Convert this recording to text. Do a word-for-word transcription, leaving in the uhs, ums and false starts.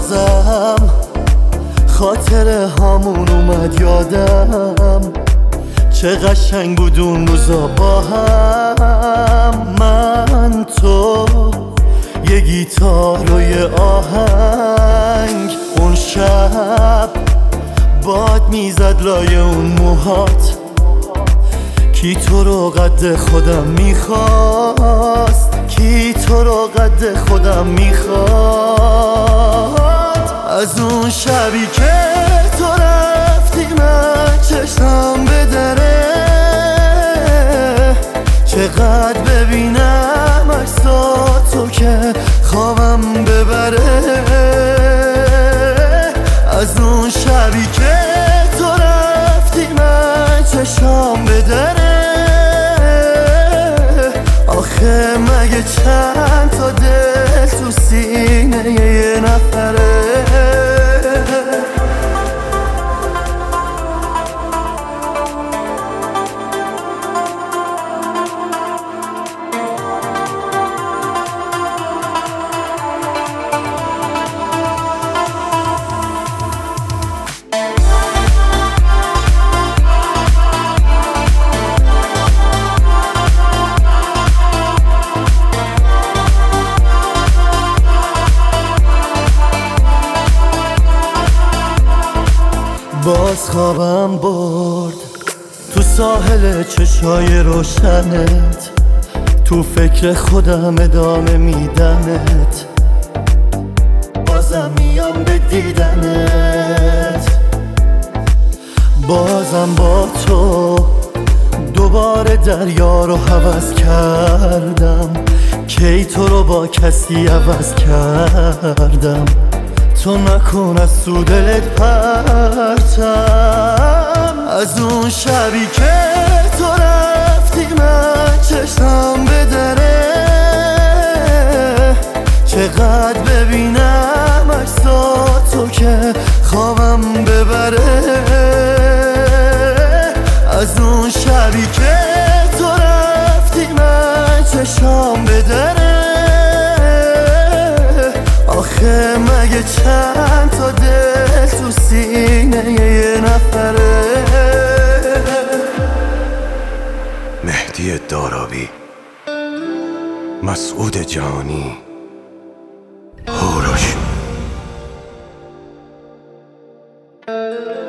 بازم خاطر هامون اومد یادم، چه قشنگ بود اون روزا با هم. من تو یه گیتار و یه آهنگ، اون شب باد میزد لای اون موهات، کی تو رو قد خودم میخواست، کی تو رو قد خودم میخواست. از اون شبی که تو رفتی من چشم به دره، چقدر ببینم عکساتو که خوابم ببره. از اون شبی که تو رفتی من چشم به دره، آخه مگه چند تا دل تو سینه یه نفره. باز خوابم برد تو ساحل چشای روشنت، تو فکر خودم ادامه میدمت، بازم میام به دیدنت. بازم با تو دوباره دریا رو هوس کردم، کی تو رو با کسی عوض کردم. تو نکن از تو دلت پرتم، از اون شبی که تو رفتی من چشم به دره، چقدر ببینم عکساتو که خوابم ببره. از اون شبی که تو رفتی من چشم به دره، آخه مگه چند تا دل تو سینه یه نفره. مهدی دارابی، مسعود جانی، هوروش.